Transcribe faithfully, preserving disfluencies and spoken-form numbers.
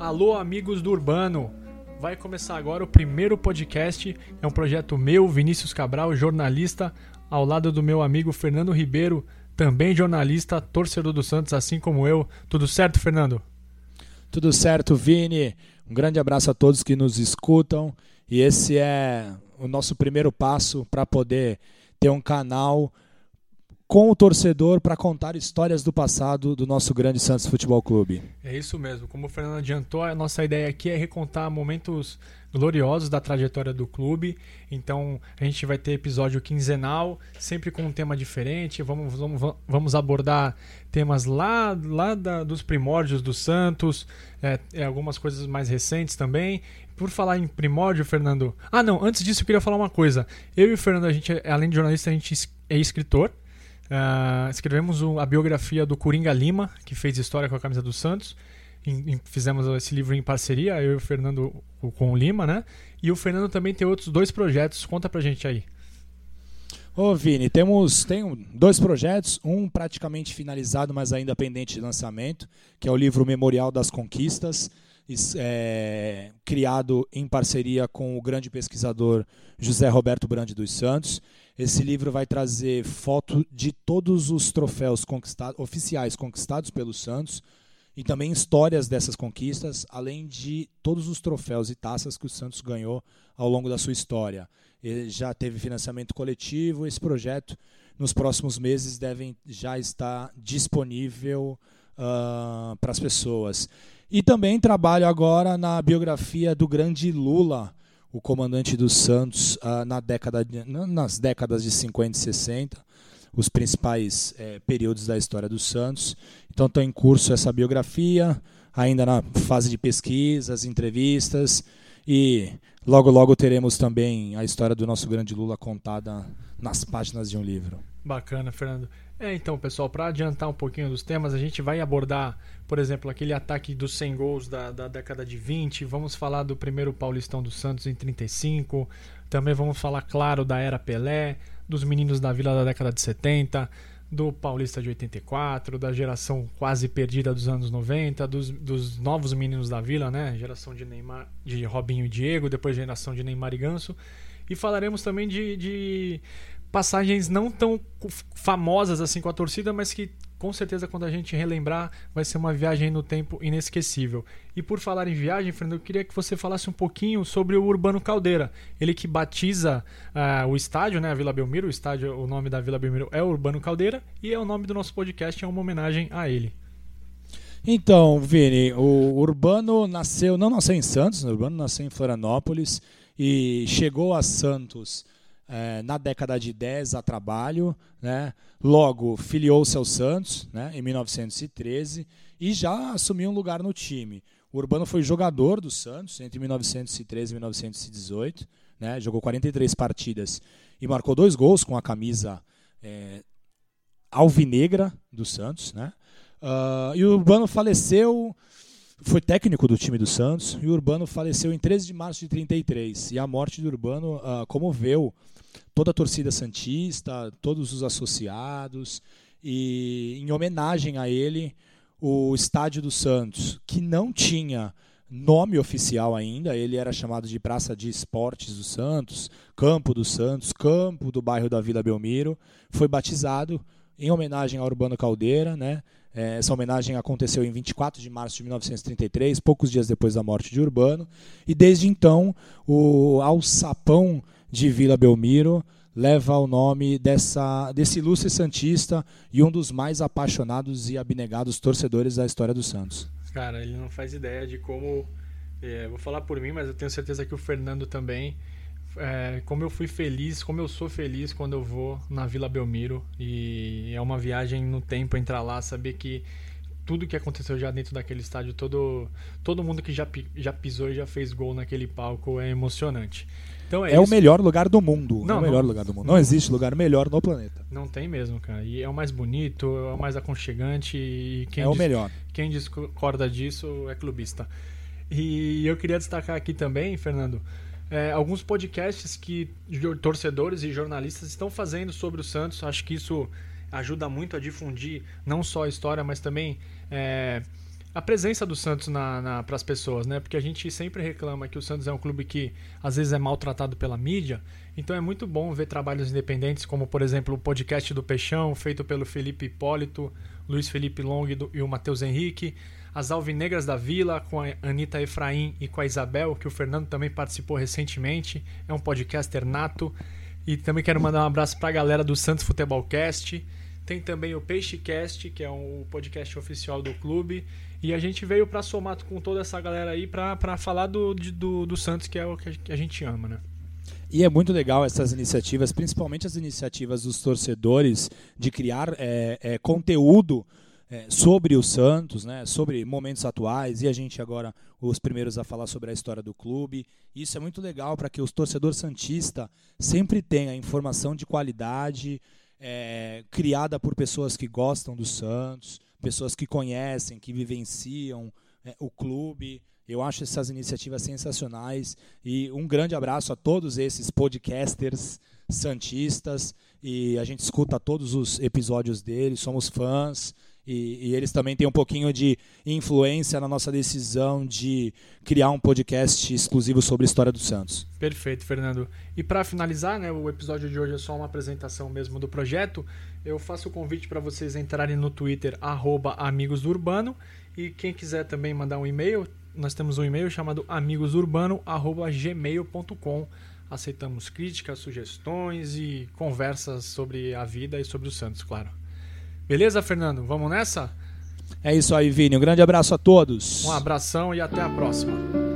Alô, amigos do Urbano! Vai começar agora o primeiro podcast. É um projeto meu, Vinícius Cabral, jornalista, ao lado do meu amigo Fernando Ribeiro, também jornalista, torcedor do Santos, assim como eu. Tudo certo, Fernando? Tudo certo, Vini. Um grande abraço a todos que nos escutam. E esse é o nosso primeiro passo para poder ter um canal com o torcedor para contar histórias do passado do nosso grande Santos Futebol Clube. É isso mesmo. Como o Fernando adiantou, a nossa ideia aqui é recontar momentos gloriosos da trajetória do clube. Então a gente vai ter episódio quinzenal, sempre com um tema diferente. Vamos, vamos, vamos abordar temas lá, lá da, dos primórdios do Santos, é, é, algumas coisas mais recentes também. Por falar em primórdio, Fernando... Ah, não, antes disso eu queria falar uma coisa. Eu e o Fernando, a gente, além de jornalista, a gente é escritor. Uh, escrevemos a biografia do Coringa Lima, que fez história com a camisa do Santos. Em, em, fizemos esse livro em parceria, eu e o Fernando com o Lima, né? E o Fernando também tem outros dois projetos. Conta pra gente aí. Ô Vini, temos tem dois projetos, um praticamente finalizado, mas ainda pendente de lançamento, que é o livro Memorial das Conquistas, é, criado em parceria com o grande pesquisador José Roberto Brandi dos Santos. Esse livro vai trazer foto de todos os troféus conquistados, oficiais conquistados pelo Santos e também histórias dessas conquistas, além de todos os troféus e taças que o Santos ganhou ao longo da sua história. Ele já teve financiamento coletivo. Esse projeto, nos próximos meses, deve já estar disponível uh, para as pessoas. E também trabalho agora na biografia do grande Lula, o comandante dos Santos uh, na década de, nas décadas de cinquenta e sessenta, os principais eh, períodos da história dos Santos. Então está em curso essa biografia, ainda na fase de pesquisas, entrevistas, e logo logo teremos também a história do nosso grande Lula contada nas páginas de um livro. Bacana, Fernando. É, então, pessoal, para adiantar um pouquinho dos temas, a gente vai abordar, por exemplo, aquele ataque dos cem gols da, da década de vinte, vamos falar do primeiro Paulistão do Santos em trinta e cinco, também vamos falar, claro, da era Pelé, dos meninos da Vila da década de setenta, do Paulista de oitenta e quatro, da geração quase perdida dos anos noventa, dos, dos novos meninos da Vila, né? Geração de Neymar, de Robinho e Diego, depois geração de Neymar e Ganso, e falaremos também de... de passagens não tão famosas assim com a torcida, mas que com certeza quando a gente relembrar vai ser uma viagem no tempo inesquecível. E por falar em viagem, Fernando, eu queria que você falasse um pouquinho sobre o Urbano Caldeira, ele que batiza uh, o estádio, né, a Vila Belmiro. O estádio, o nome da Vila Belmiro é Urbano Caldeira, e é o nome do nosso podcast, é uma homenagem a ele. Então, Vini, o Urbano nasceu, não nasceu em Santos, o Urbano nasceu em Florianópolis e chegou a Santos É, na década de dez a trabalho, né? Logo filiou-se ao Santos, né, em mil novecentos e treze, e já assumiu um lugar no time. O Urbano foi jogador do Santos entre mil novecentos e treze e mil novecentos e dezoito, né? Jogou quarenta e três partidas e marcou dois gols com a camisa é, alvinegra do Santos, né? Uh, e o Urbano faleceu, foi técnico do time do Santos, e o Urbano faleceu em treze de março de trinta e três, e a morte do Urbano uh, comoveu toda a torcida santista, todos os associados, e em homenagem a ele, o Estádio do Santos, que não tinha nome oficial ainda, ele era chamado de Praça de Esportes do Santos, Campo do Santos, Campo do bairro da Vila Belmiro, foi batizado em homenagem ao Urbano Caldeira, né? Essa homenagem aconteceu em vinte e quatro de março de mil novecentos e trinta e três, poucos dias depois da morte de Urbano, e desde então o alçapão de Vila Belmiro leva o nome dessa, desse ilustre santista e um dos mais apaixonados e abnegados torcedores da história do Santos. Cara, ele não faz ideia de como, é, vou falar por mim, mas eu tenho certeza que o Fernando também, é, como eu fui feliz, como eu sou feliz quando eu vou na Vila Belmiro, e é uma viagem no tempo entrar lá, saber que tudo que aconteceu já dentro daquele estádio, todo, todo mundo que já, já pisou e já fez gol naquele palco, é emocionante. Então é é isso. O melhor lugar do mundo. Não, é o melhor não, lugar do mundo. Não, não existe lugar melhor no planeta. Não tem mesmo, cara. E é o mais bonito, é o mais aconchegante. E quem é o dis- melhor. Quem discorda disso é clubista. E eu queria destacar aqui também, Fernando, é, alguns podcasts que torcedores e jornalistas estão fazendo sobre o Santos. Acho que isso ajuda muito a difundir não só a história, mas também é, a presença do Santos na, na, para as pessoas, né? Porque a gente sempre reclama que o Santos é um clube que às vezes é maltratado pela mídia, então é muito bom ver trabalhos independentes, como por exemplo o podcast do Peixão, feito pelo Felipe Hipólito, Luiz Felipe Long e o Matheus Henrique, as Alvinegras da Vila, com a Anitta Efraim e com a Isabel, que o Fernando também participou recentemente, é um podcaster nato. E também quero mandar um abraço para a galera do Santos Futebolcast. Tem também o PeixeCast, que é um podcast oficial do clube. E a gente veio para somar com toda essa galera aí para falar do, do, do Santos, que é o que a gente ama, né? E é muito legal essas iniciativas, principalmente as iniciativas dos torcedores de criar é, é, conteúdo é, sobre o Santos, né, sobre momentos atuais, e a gente agora os primeiros a falar sobre a história do clube. Isso é muito legal para que o torcedor santista sempre tenha informação de qualidade, é, criada por pessoas que gostam do Santos, pessoas que conhecem, que vivenciam é, o clube. Eu acho essas iniciativas sensacionais e um grande abraço a todos esses podcasters santistas, e a gente escuta todos os episódios deles, somos fãs, e, e eles também têm um pouquinho de influência na nossa decisão de criar um podcast exclusivo sobre a história do Santos. Perfeito, Fernando. E para finalizar, né, o episódio de hoje é só uma apresentação mesmo do projeto. Eu faço o convite para vocês entrarem no Twitter, arroba Amigos do Urbano, e quem quiser também mandar um e-mail, nós temos um e-mail chamado amigosurbano arroba gmail ponto com. Aceitamos críticas, sugestões e conversas sobre a vida e sobre o Santos, claro. Beleza, Fernando? Vamos nessa? É isso aí, Vini. Um grande abraço a todos. Um abração e até a próxima.